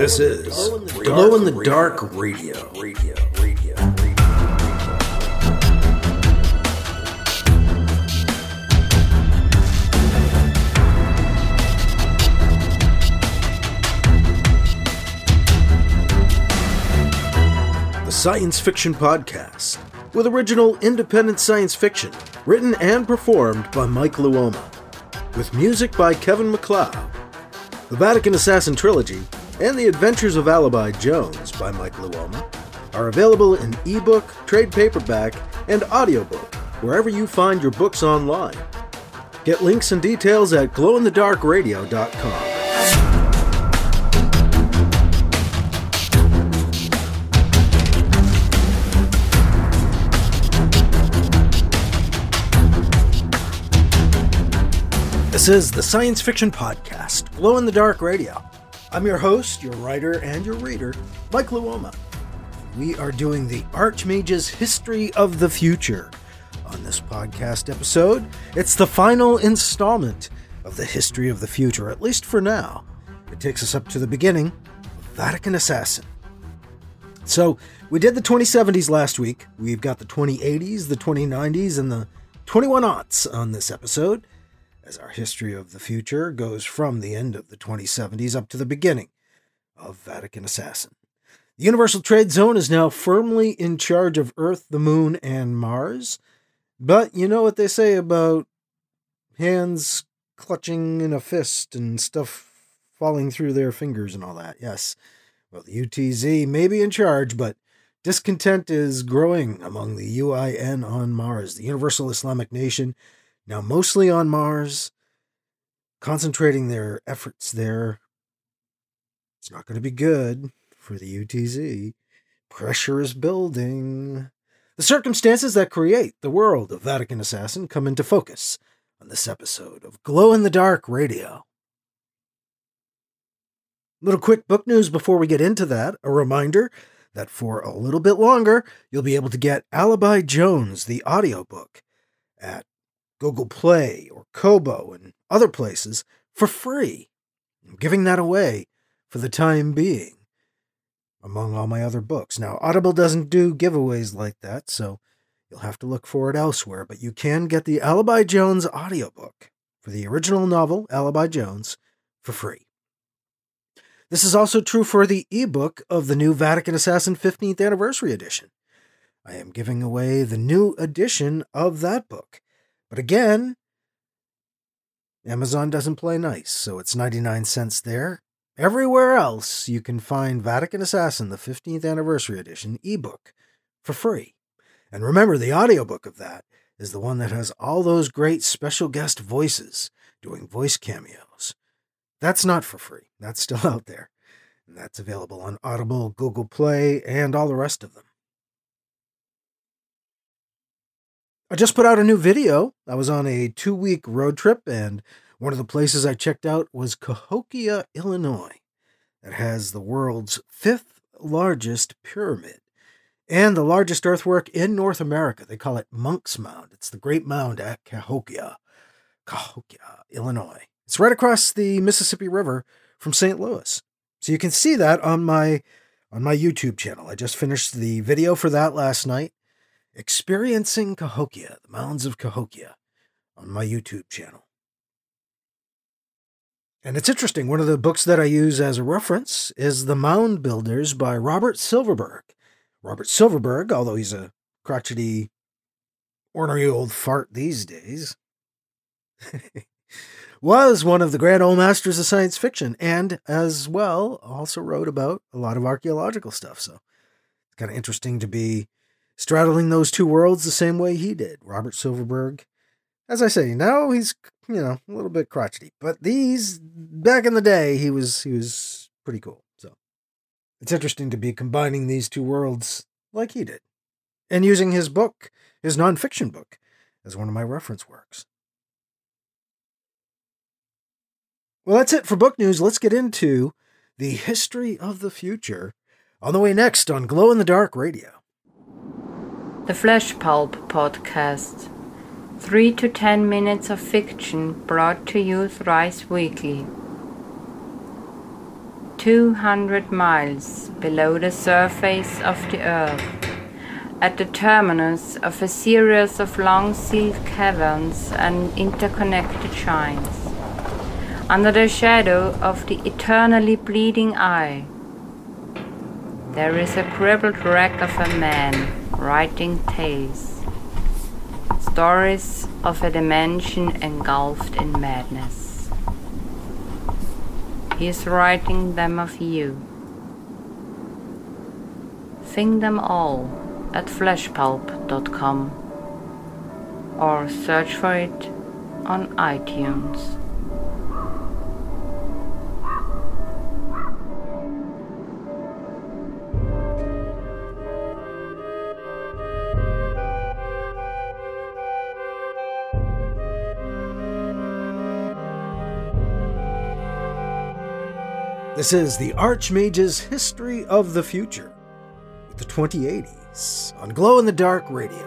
This is Glow in the Dark Radio. The Science Fiction Podcast, with original independent science fiction, written and performed by Mike Luoma, with music by Kevin MacLeod. The Vatican Assassin Trilogy and The Adventures of Alibi Jones by Mike Luoma are available in ebook, trade paperback, and audiobook wherever you find your books online. Get links and details at glowinthedarkradio.com. This is the Science Fiction Podcast, Glow in the Dark Radio. I'm your host, your writer, and your reader, Mike Luoma. We are doing the Archmage's History of the Future. On this podcast episode, it's the final installment of the History of the Future, at least for now. It takes us up to the beginning of Vatican Assassin. So, we did the 2070s last week. We've got the 2080s, the 2090s, and the 21-aughts on this episode, as our history of the future goes from the end of the 2070s up to the beginning of Vatican Assassin. The Universal Trade Zone is now firmly in charge of Earth, the Moon, and Mars. But you know what they say about hands clutching in a fist and stuff falling through their fingers and all that. Yes, well, the UTZ may be in charge, but discontent is growing among the UIN on Mars, the Universal Islamic Nation, now mostly on Mars, concentrating their efforts there. It's not going to be good for the UTZ. Pressure is building. The circumstances that create the world of Vatican Assassin come into focus on this episode of Glow in the Dark Radio. Little quick book news before we get into that. A reminder that for a little bit longer, you'll be able to get Alibi Jones, the audiobook, at Google Play or Kobo and other places for free. I'm giving that away for the time being among all my other books. Now, Audible doesn't do giveaways like that, so you'll have to look for it elsewhere, but you can get the Alibi Jones audiobook for the original novel, Alibi Jones, for free. This is also true for the ebook of the new Vatican Assassin 15th Anniversary Edition. I am giving away the new edition of that book. But again, Amazon doesn't play nice, so it's 99 cents there. Everywhere else, you can find Vatican Assassin, the 15th Anniversary Edition ebook for free. And remember, the audiobook of that is the one that has all those great special guest voices doing voice cameos. That's not for free. That's still out there. And that's available on Audible, Google Play, and all the rest of them. I just put out a new video. I was on a 2-week road trip, and one of the places I checked out was Cahokia, Illinois. That has the world's 5th largest pyramid and the largest earthwork in North America. They call it Monk's Mound. It's the Great Mound at Cahokia, Illinois. It's right across the Mississippi River from St. Louis. So you can see that on my YouTube channel. I just finished the video for that last night. Experiencing Cahokia, the Mounds of Cahokia, on my YouTube channel. And it's interesting, one of the books that I use as a reference is The Mound Builders by Robert Silverberg. Robert Silverberg, although he's a crotchety, ornery old fart these days, was one of the grand old masters of science fiction, and as well also wrote about a lot of archaeological stuff. So it's kind of interesting to be straddling those two worlds the same way he did. Robert Silverberg, as I say, now he's, a little bit crotchety. But back in the day, he was pretty cool. So it's interesting to be combining these two worlds like he did. And using his book, his nonfiction book, as one of my reference works. Well, that's it for book news. Let's get into the history of the future on the way next on Glow in the Dark Radio. The Flesh Pulp Podcast. 3 to 10 minutes of fiction brought to you thrice weekly. 200 miles below the surface of the Earth, at the terminus of a series of long-sealed caverns and interconnected shrines, under the shadow of the eternally bleeding eye, there is a crippled wreck of a man writing tales, stories of a dimension engulfed in madness. He is writing them of you. Sing them all at fleshpulp.com or search for it on iTunes. This is the Archmage's History of the Future, with the 2080s, on Glow in the Dark Radio.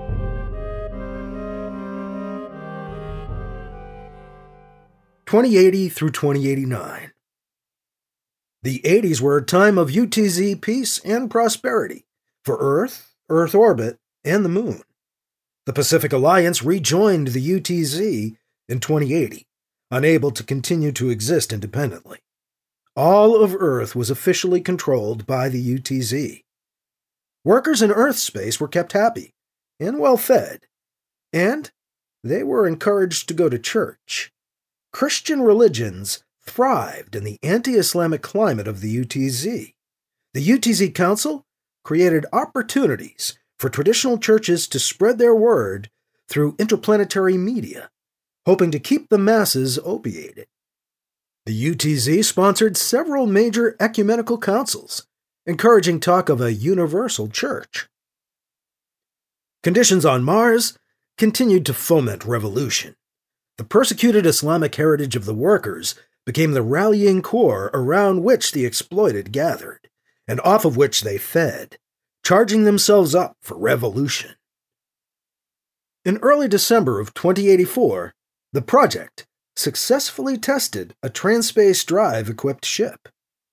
(2080 through 2089). The 80s were a time of UTZ peace and prosperity for Earth, Earth orbit, and the Moon. The Pacific Alliance rejoined the UTZ in 2080, unable to continue to exist independently. All of Earth was officially controlled by the UTZ. Workers in Earth space were kept happy and well-fed, and they were encouraged to go to church. Christian religions thrived in the anti-Islamic climate of the UTZ. The UTZ Council created opportunities for traditional churches to spread their word through interplanetary media, hoping to keep the masses opiated. The UTZ sponsored several major ecumenical councils, encouraging talk of a universal church. Conditions on Mars continued to foment revolution. The persecuted Islamic heritage of the workers became the rallying core around which the exploited gathered, and off of which they fed, charging themselves up for revolution. In early December of 2084, the project successfully tested a Transpace Drive-equipped ship.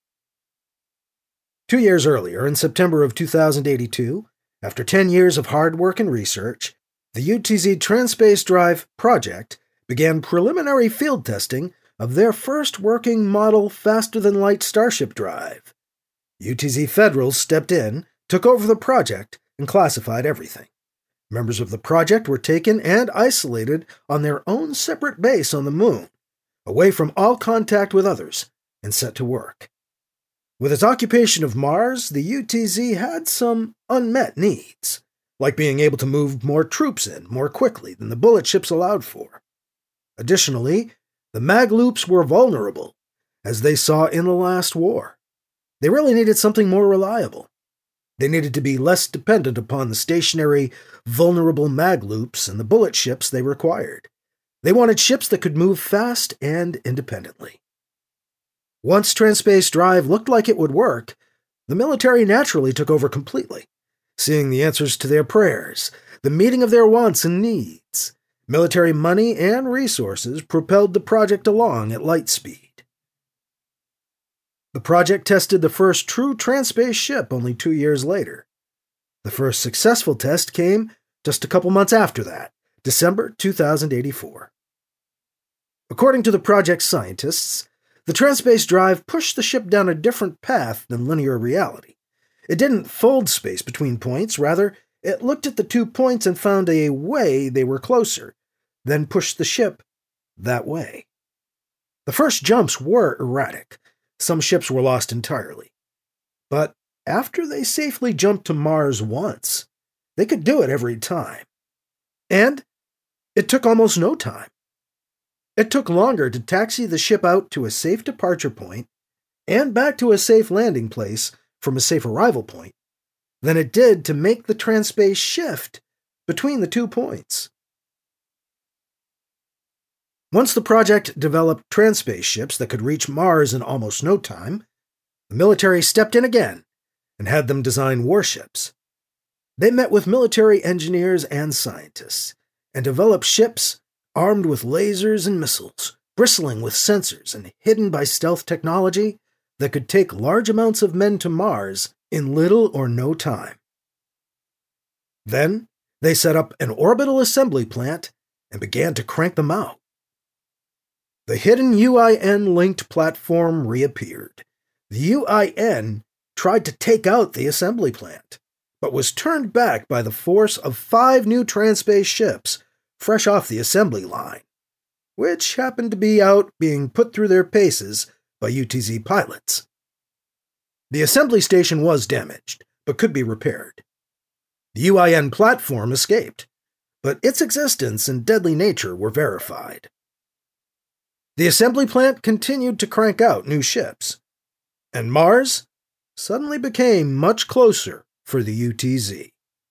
2 years earlier, in September of 2082, after 10 years of hard work and research, the UTZ Transpace Drive project began preliminary field testing of their first working model faster-than-light Starship drive. UTZ Federals stepped in, took over the project, and classified everything. Members of the project were taken and isolated on their own separate base on the Moon, away from all contact with others, and set to work. With its occupation of Mars, the UTZ had some unmet needs, like being able to move more troops in more quickly than the bullet ships allowed for. Additionally, the mag loops were vulnerable, as they saw in the last war. They really needed something more reliable. They needed to be less dependent upon the stationary, vulnerable mag loops and the bullet ships they required. They wanted ships that could move fast and independently. Once Transpace Drive looked like it would work, the military naturally took over completely, seeing the answers to their prayers, the meeting of their wants and needs. Military money and resources propelled the project along at light speed. The project tested the first true Transpace ship only 2 years later. The first successful test came just a couple months after that, December 2084. According to the project scientists, the Transpace Drive pushed the ship down a different path than linear reality. It didn't fold space between points, rather, it looked at the 2 points and found a way they were closer, then pushed the ship that way. The first jumps were erratic. Some ships were lost entirely. But after they safely jumped to Mars once, they could do it every time. And it took almost no time. It took longer to taxi the ship out to a safe departure point and back to a safe landing place from a safe arrival point than it did to make the Transpace shift between the 2 points. Once the project developed Transpace ships that could reach Mars in almost no time, the military stepped in again and had them design warships. They met with military engineers and scientists and developed ships armed with lasers and missiles, bristling with sensors and hidden by stealth technology that could take large amounts of men to Mars in little or no time. Then, they set up an orbital assembly plant and began to crank them out. The hidden UIN-linked platform reappeared. The UIN tried to take out the assembly plant, but was turned back by the force of 5 new Transpace ships fresh off the assembly line, which happened to be out being put through their paces by UTZ pilots. The assembly station was damaged, but could be repaired. The UIN platform escaped, but its existence and deadly nature were verified. The assembly plant continued to crank out new ships, and Mars suddenly became much closer for the UTZ.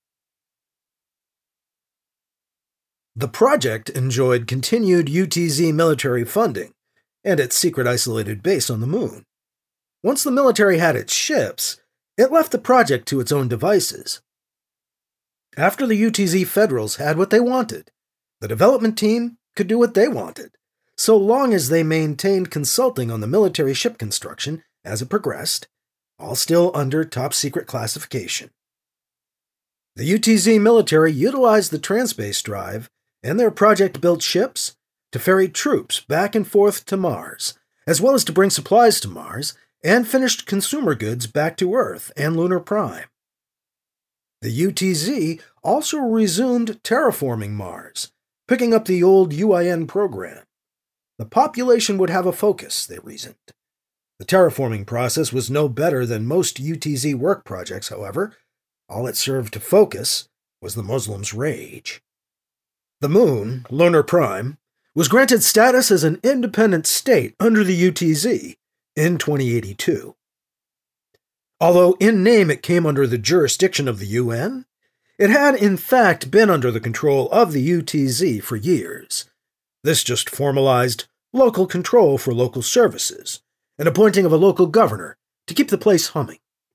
The project enjoyed continued UTZ military funding and its secret isolated base on the moon. Once the military had its ships, it left the project to its own devices. After the UTZ Federals had what they wanted, the development team could do what they wanted, so long as they maintained consulting on the military ship construction as it progressed, all still under top-secret classification. The UTZ military utilized the Transpace drive and their project-built ships to ferry troops back and forth to Mars, as well as to bring supplies to Mars and finished consumer goods back to Earth and Lunar Prime. The UTZ also resumed terraforming Mars, picking up the old UIN program. The population would have a focus, they reasoned. The terraforming process was no better than most UTZ work projects, however. All it served to focus was the Muslims' rage. The Moon, Lunar Prime, was granted status as an independent state under the UTZ in 2082. Although in name it came under the jurisdiction of the UN, it had in fact been under the control of the UTZ for years. This just formalized local control for local services and appointing of a local governor to keep the place humming.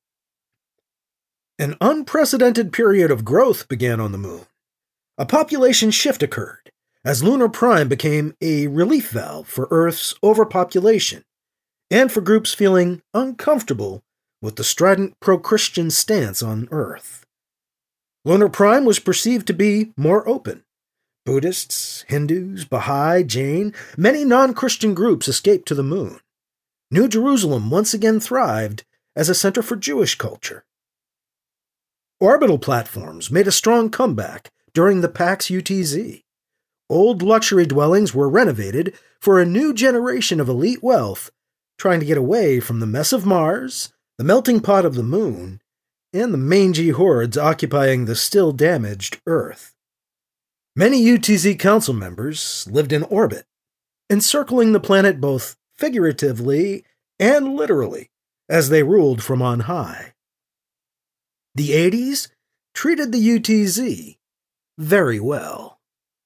An unprecedented period of growth began on the Moon. A population shift occurred as Lunar Prime became a relief valve for Earth's overpopulation and for groups feeling uncomfortable with the strident pro-Christian stance on Earth. Lunar Prime was perceived to be more open. Buddhists, Hindus, Baha'i, Jain, many non-Christian groups escaped to the Moon. New Jerusalem once again thrived as a center for Jewish culture. Orbital platforms made a strong comeback during the PAX UTZ. Old luxury dwellings were renovated for a new generation of elite wealth, trying to get away from the mess of Mars, the melting pot of the Moon, and the mangy hordes occupying the still damaged Earth. Many UTZ council members lived in orbit, encircling the planet both figuratively and literally as they ruled from on high. The 80s treated the UTZ very well.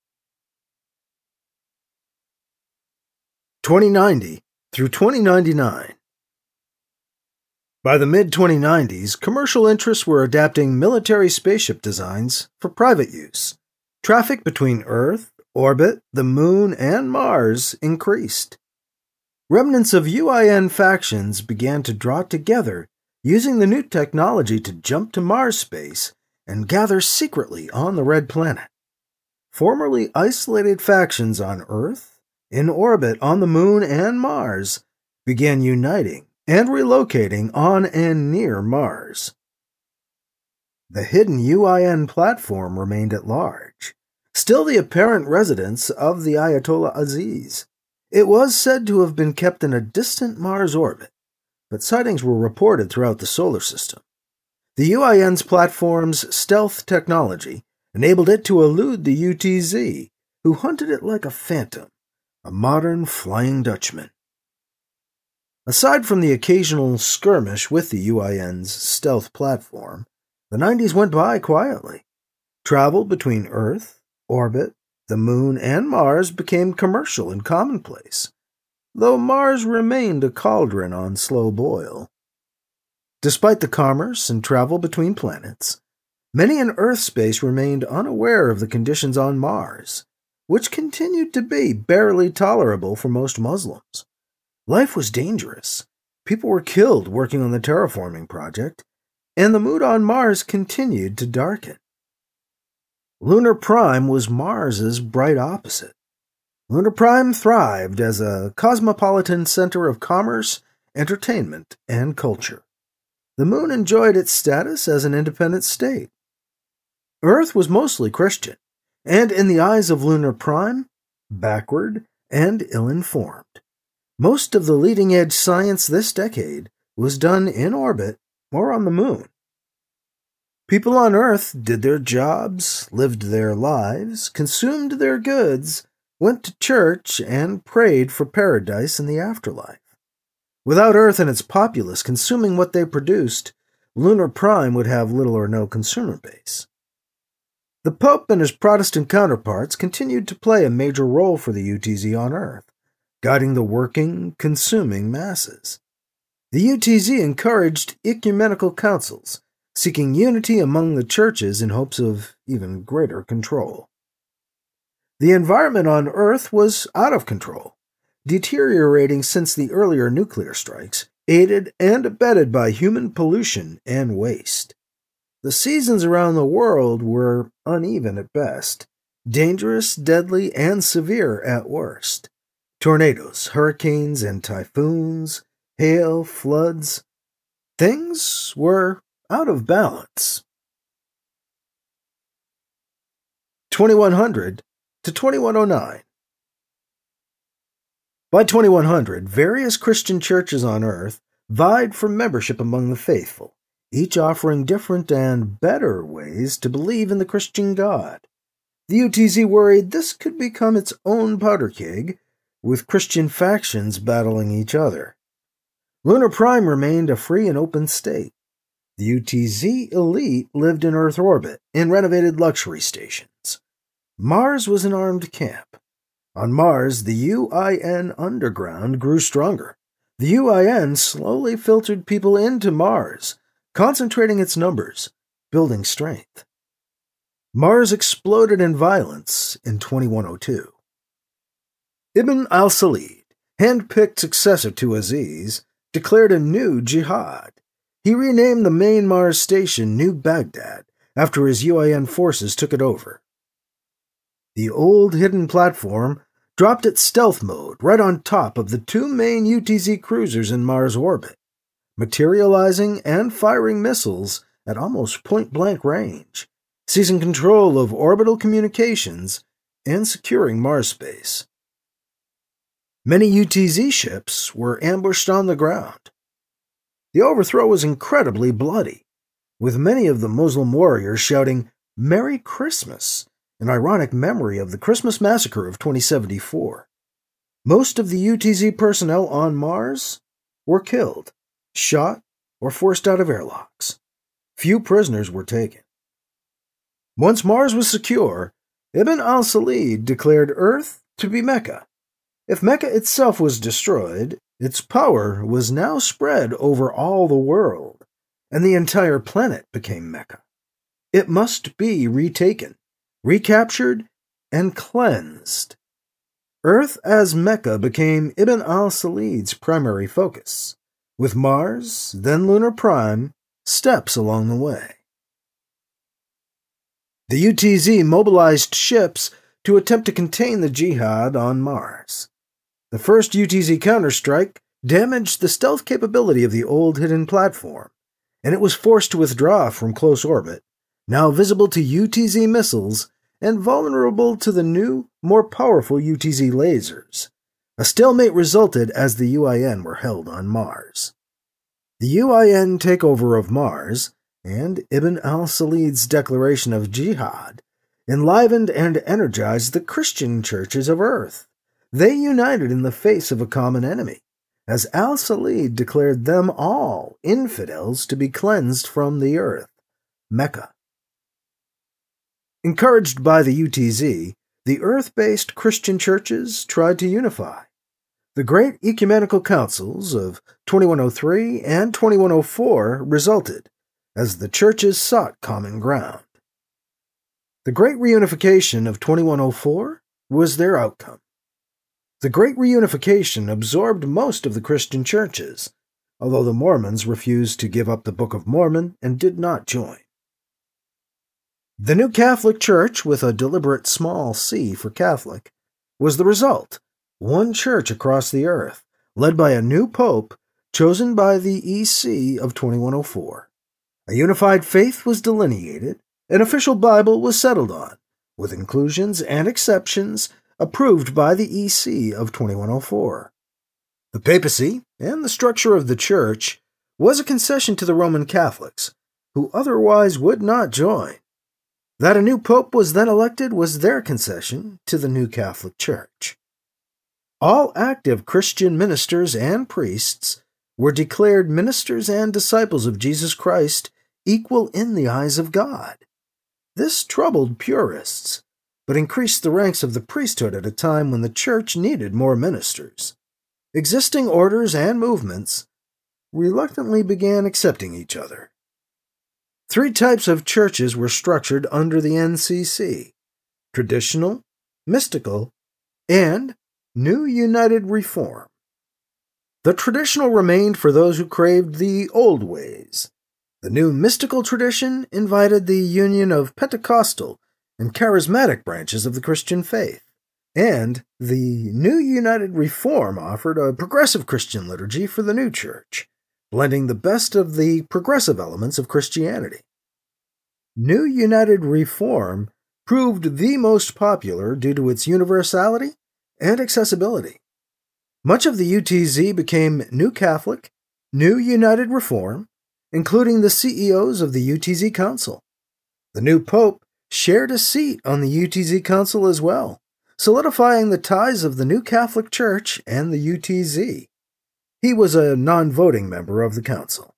2090 through 2099. By the mid-2090s, commercial interests were adapting military spaceship designs for private use. Traffic between Earth, orbit, the Moon, and Mars increased. Remnants of UIN factions began to draw together, using the new technology to jump to Mars space and gather secretly on the Red Planet. Formerly isolated factions on Earth, in orbit on the Moon and Mars, began uniting and relocating on and near Mars. The hidden UIN platform remained at large, still the apparent residence of the Ayatollah Aziz. It was said to have been kept in a distant Mars orbit, but sightings were reported throughout the solar system. The UIN's platform's stealth technology enabled it to elude the UTZ, who hunted it like a phantom, a modern Flying Dutchman. Aside from the occasional skirmish with the UIN's stealth platform, the 90s went by quietly. Travel between Earth, orbit, the Moon, and Mars became commercial and commonplace, though Mars remained a cauldron on slow boil. Despite the commerce and travel between planets, many in Earth space remained unaware of the conditions on Mars, which continued to be barely tolerable for most Muslims. Life was dangerous, People were killed working on the terraforming project, and the mood on Mars continued to darken. Lunar Prime was Mars's bright opposite. Lunar Prime thrived as a cosmopolitan center of commerce, entertainment, and culture. The moon enjoyed its status as an independent state. Earth was mostly Christian, and in the eyes of Lunar Prime, backward and ill-informed. Most of the leading-edge science this decade was done in orbit or on the moon. People on Earth did their jobs, lived their lives, consumed their goods, went to church, and prayed for paradise in the afterlife. Without Earth and its populace consuming what they produced, Lunar Prime would have little or no consumer base. The Pope and his Protestant counterparts continued to play a major role for the UTZ on Earth, guiding the working, consuming masses. The UTZ encouraged ecumenical councils, seeking unity among the churches in hopes of even greater control. The environment on Earth was out of control, deteriorating since the earlier nuclear strikes, aided and abetted by human pollution and waste. The seasons around the world were uneven at best, dangerous, deadly, and severe at worst. Tornadoes, hurricanes, and typhoons, hail, floods. Things were out of balance. 2100 to 2109. By 2100, various Christian churches on Earth vied for membership among the faithful, each offering different and better ways to believe in the Christian God. The UTZ worried this could become its own powder keg, with Christian factions battling each other. Lunar Prime remained a free and open state. The UTZ elite lived in Earth orbit, in renovated luxury stations. Mars was an armed camp. On Mars, the UIN underground grew stronger. The UIN slowly filtered people into Mars, concentrating its numbers, building strength. Mars exploded in violence in 2102. Ibn al-Salid, hand-picked successor to Aziz, declared a new jihad. He renamed the main Mars station New Baghdad after his UIN forces took it over. The old hidden platform dropped its stealth mode right on top of the two main UTZ cruisers in Mars orbit, materializing and firing missiles at almost point-blank range, seizing control of orbital communications and securing Mars space. Many UTZ ships were ambushed on the ground. The overthrow was incredibly bloody, with many of the Muslim warriors shouting, "Merry Christmas," in ironic memory of the Christmas massacre of 2074. Most of the UTZ personnel on Mars were killed, shot, or forced out of airlocks. Few prisoners were taken. Once Mars was secure, Ibn al-Salid declared Earth to be Mecca. If Mecca itself was destroyed, its power was now spread over all the world, and the entire planet became Mecca. It must be retaken, recaptured, and cleansed. Earth as Mecca became Ibn al-Salid's primary focus, with Mars, then Lunar Prime, steps along the way. The UTZ mobilized ships to attempt to contain the jihad on Mars. The first UTZ counterstrike damaged the stealth capability of the old hidden platform, and it was forced to withdraw from close orbit, now visible to UTZ missiles and vulnerable to the new, more powerful UTZ lasers. A stalemate resulted as the UIN were held on Mars. The UIN takeover of Mars and Ibn al-Salid's declaration of jihad enlivened and energized the Christian churches of Earth. They united in the face of a common enemy, as al-Salid declared them all infidels to be cleansed from the earth, Mecca. Encouraged by the UTZ, the Earth-based Christian churches tried to unify. The Great Ecumenical Councils of 2103 and 2104 resulted, as the churches sought common ground. The Great Reunification of 2104 was their outcome. The Great Reunification absorbed most of the Christian churches, although the Mormons refused to give up the Book of Mormon and did not join. The New Catholic Church, with a deliberate small c for Catholic, was the result. One church across the earth, led by a new pope, chosen by the EC of 2104. A unified faith was delineated, an official Bible was settled on, with inclusions and exceptions approved by the EC of 2104. The papacy and the structure of the church was a concession to the Roman Catholics, who otherwise would not join. That a new pope was then elected was their concession to the New Catholic Church. All active Christian ministers and priests were declared ministers and disciples of Jesus Christ, equal in the eyes of God. This troubled purists, but increased the ranks of the priesthood at a time when the church needed more ministers. Existing orders and movements reluctantly began accepting each other. 3 types of churches were structured under the NCC: traditional, mystical, and New United Reform. The traditional remained for those who craved the old ways. The new mystical tradition invited the union of Pentecostal and charismatic branches of the Christian faith. And the New United Reform offered a progressive Christian liturgy for the new church, blending the best of the progressive elements of Christianity. New United Reform proved the most popular due to its universality and accessibility. Much of the UTZ became New Catholic, New United Reform, including the CEOs of the UTZ Council. The new pope shared a seat on the UTZ Council as well, solidifying the ties of the New Catholic Church and the UTZ. He was a non-voting member of the council.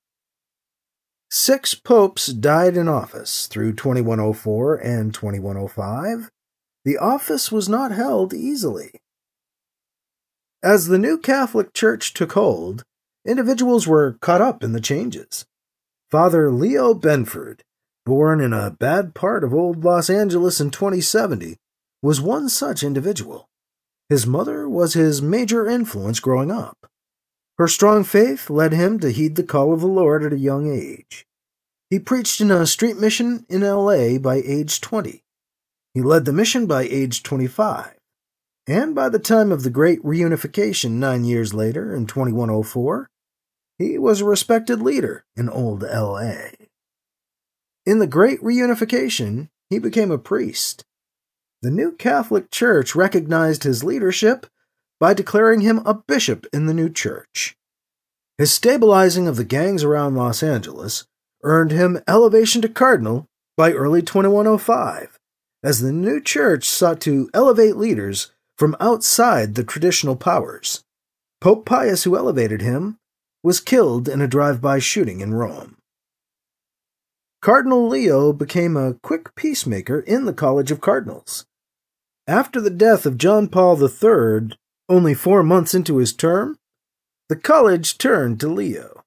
6 popes died in office through 2104 and 2105. The office was not held easily. As the New Catholic Church took hold, individuals were caught up in the changes. Father Leo Benford, born in a bad part of old Los Angeles in 2070, was one such individual. His mother was his major influence growing up. Her strong faith led him to heed the call of the Lord at a young age. He preached in a street mission in L.A. by age 20. He led the mission by age 25. And by the time of the Great Reunification 9 years later, in 2104, he was a respected leader in old L.A. In the Great Reunification, he became a priest. The New Catholic Church recognized his leadership by declaring him a bishop in the new church. His stabilizing of the gangs around Los Angeles earned him elevation to cardinal by early 2105, as the new church sought to elevate leaders from outside the traditional powers. Pope Pius, who elevated him, was killed in a drive-by shooting in Rome. Cardinal Leo became a quick peacemaker in the College of Cardinals. After the death of John Paul III, only 4 months into his term, the college turned to Leo.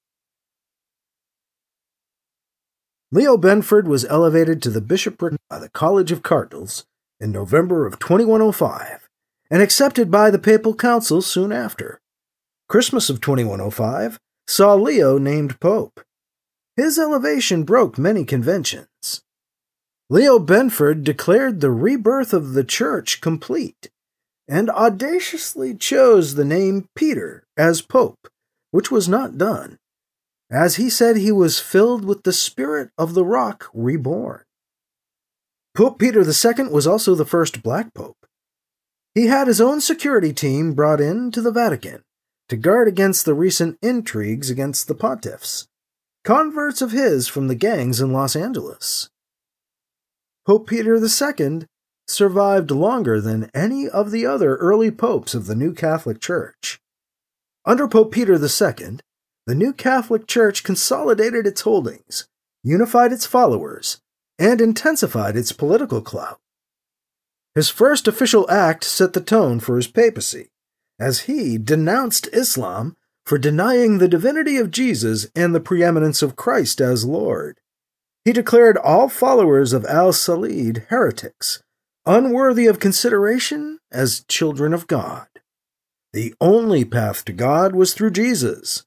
Leo Benford was elevated to the bishopric by the College of Cardinals in November of 2105 and accepted by the Papal Council soon after. Christmas of 2105 saw Leo named Pope. His elevation broke many conventions. Leo Benford declared the rebirth of the Church complete and audaciously chose the name Peter as Pope, which was not done, as he said he was filled with the Spirit of the Rock reborn. Pope Peter II was also the first black pope. He had his own security team brought in to the Vatican to guard against the recent intrigues against the pontiffs, converts of his from the gangs in Los Angeles. Pope Peter II survived longer than any of the other early popes of the New Catholic Church. Under Pope Peter II, the New Catholic Church consolidated its holdings, unified its followers, and intensified its political clout. His first official act set the tone for his papacy, as he denounced Islam for denying the divinity of Jesus and the preeminence of Christ as Lord. He declared all followers of al-Salid heretics, unworthy of consideration as children of God. The only path to God was through Jesus.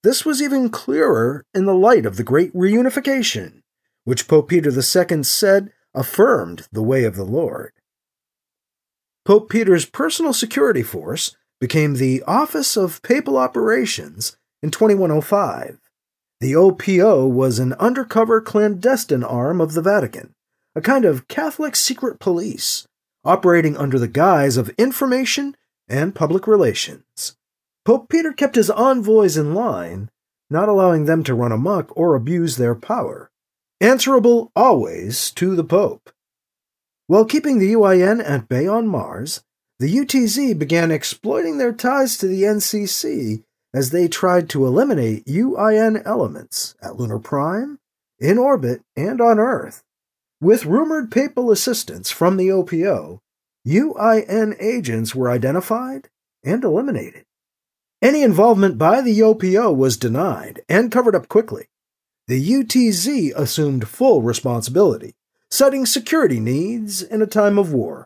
This was even clearer in the light of the Great Reunification, which Pope Peter II said affirmed the way of the Lord. Pope Peter's personal security force became the Office of Papal Operations in 2105. The OPO was an undercover clandestine arm of the Vatican, a kind of Catholic secret police, operating under the guise of information and public relations. Pope Peter kept his envoys in line, not allowing them to run amok or abuse their power, answerable always to the Pope. While keeping the UIN at bay on Mars, the UTZ began exploiting their ties to the NCC as they tried to eliminate UIN elements at Lunar Prime, in orbit, and on Earth. With rumored papal assistance from the OPO, UIN agents were identified and eliminated. Any involvement by the OPO was denied and covered up quickly. The UTZ assumed full responsibility, citing security needs in a time of war.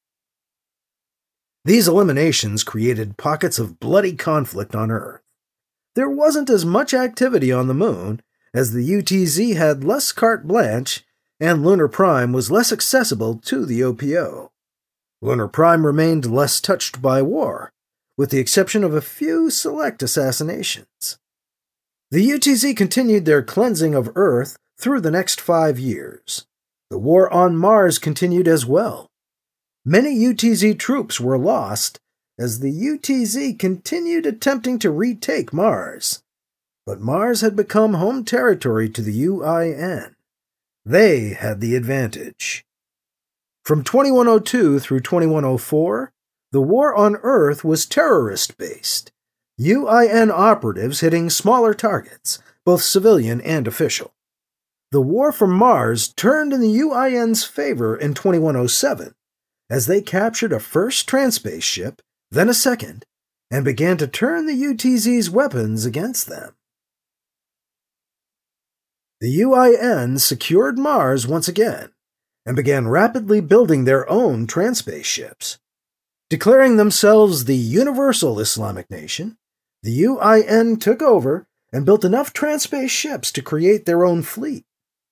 These eliminations created pockets of bloody conflict on Earth. There wasn't as much activity on the Moon, as the UTZ had less carte blanche, and Lunar Prime was less accessible to the OPO. Lunar Prime remained less touched by war, with the exception of a few select assassinations. The UTZ continued their cleansing of Earth through the next 5 years. The war on Mars continued as well. Many UTZ troops were lost as the UTZ continued attempting to retake Mars. But Mars had become home territory to the UIN. They had the advantage. From 2102 through 2104, the war on Earth was terrorist-based, UIN operatives hitting smaller targets, both civilian and official. The war for Mars turned in the UIN's favor in 2107, as they captured a first Transpace ship, then a second, and began to turn the UTZ's weapons against them. The UIN secured Mars once again, and began rapidly building their own Transpace ships. Declaring themselves the Universal Islamic Nation, the UIN took over and built enough Transpace ships to create their own fleet.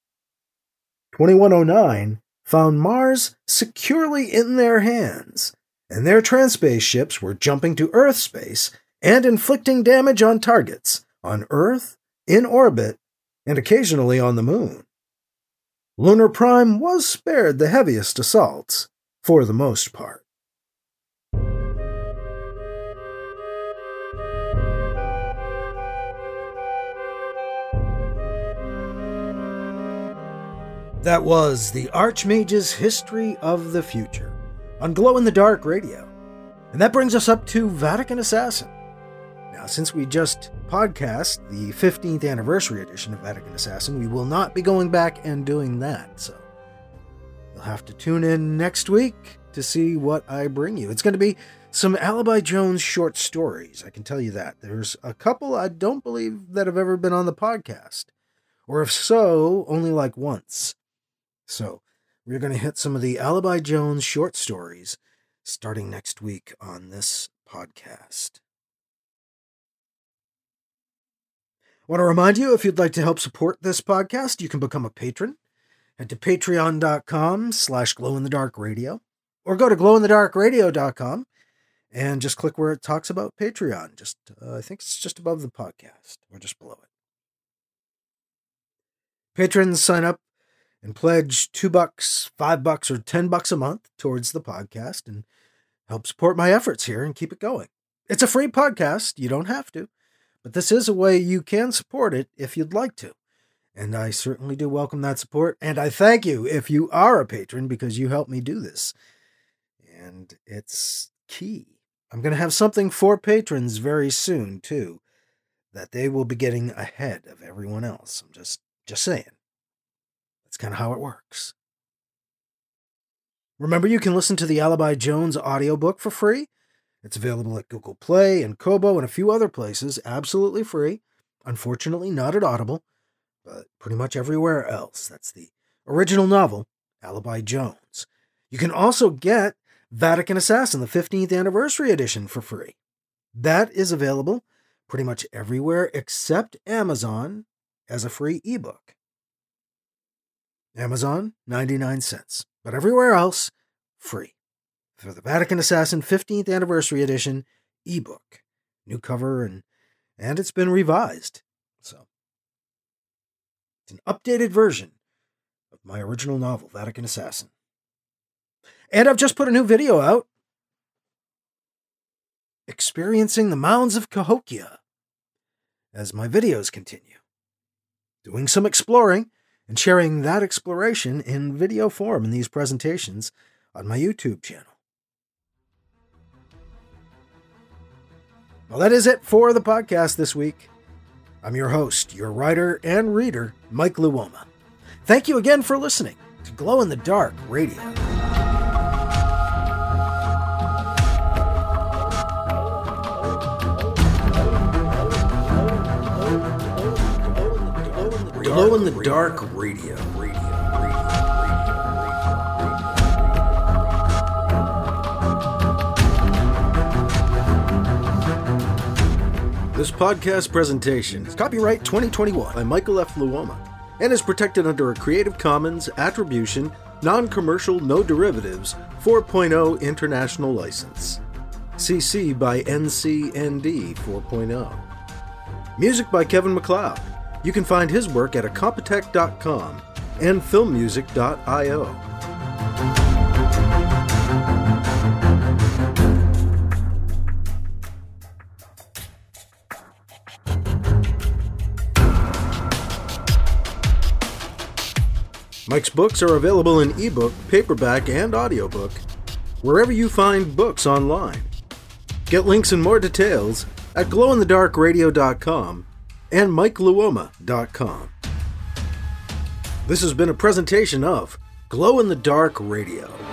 2109 found Mars securely in their hands, and their Transpace ships were jumping to Earth space and inflicting damage on targets on Earth, in orbit, and occasionally on the Moon. Lunar Prime was spared the heaviest assaults, for the most part. That was the Archmage's History of the Future on Glow in the Dark Radio. And that brings us up to Vatican Assassin. Now, since we just podcast the 15th anniversary edition of Vatican Assassin, we will not be going back and doing that. So you'll have to tune in next week to see what I bring you. It's going to be some Alibi Jones short stories, I can tell you that. There's a couple I don't believe that have ever been on the podcast. Or if so, only like once. So, we're going to hit some of the Alibi Jones short stories starting next week on this podcast. I want to remind you, if you'd like to help support this podcast, you can become a patron. Head to patreon.com/glowinthedarkradio, or go to glowinthedarkradio.com and just click where it talks about Patreon. I think it's just above the podcast, or just below it. Patrons sign up and pledge $2, $5, or $10 a month towards the podcast and help support my efforts here and keep it going. It's a free podcast. You don't have to, but this is a way you can support it if you'd like to. And I certainly do welcome that support. And I thank you if you are a patron, because you help me do this. And it's key. I'm going to have something for patrons very soon, too, that they will be getting ahead of everyone else. I'm just saying. That's kind of how it works. Remember, you can listen to the Alibi Jones audiobook for free. It's available at Google Play and Kobo and a few other places, absolutely free. Unfortunately, not at Audible, but pretty much everywhere else. That's the original novel, Alibi Jones. You can also get Vatican Assassin, the 15th anniversary edition, for free. That is available pretty much everywhere except Amazon as a free ebook. Amazon, 99 cents. But everywhere else, free. For the Vatican Assassin 15th Anniversary Edition ebook. New cover, and it's been revised. So, it's an updated version of my original novel, Vatican Assassin. And I've just put a new video out. Experiencing the mounds of Cahokia. As my videos continue. Doing some exploring and sharing that exploration in video form in these presentations on my YouTube channel. Well, that is it for the podcast this week. I'm your host, your writer and reader, Mike Luoma. Thank you again for listening to Glow in the Dark Radio. Glow in the Dark Radio. This podcast presentation is copyright 2021 by Michael F. Luoma and is protected under a Creative Commons Attribution, Non-Commercial, No Derivatives 4.0 International License. CC by NCND 4.0. Music by Kevin MacLeod. You can find his work at Incompetech.com and filmmusic.io. Mike's books are available in ebook, paperback, and audiobook, wherever you find books online. Get links and more details at glowinthedarkradio.com and MikeLuoma.com. This has been a presentation of Glow in the Dark Radio.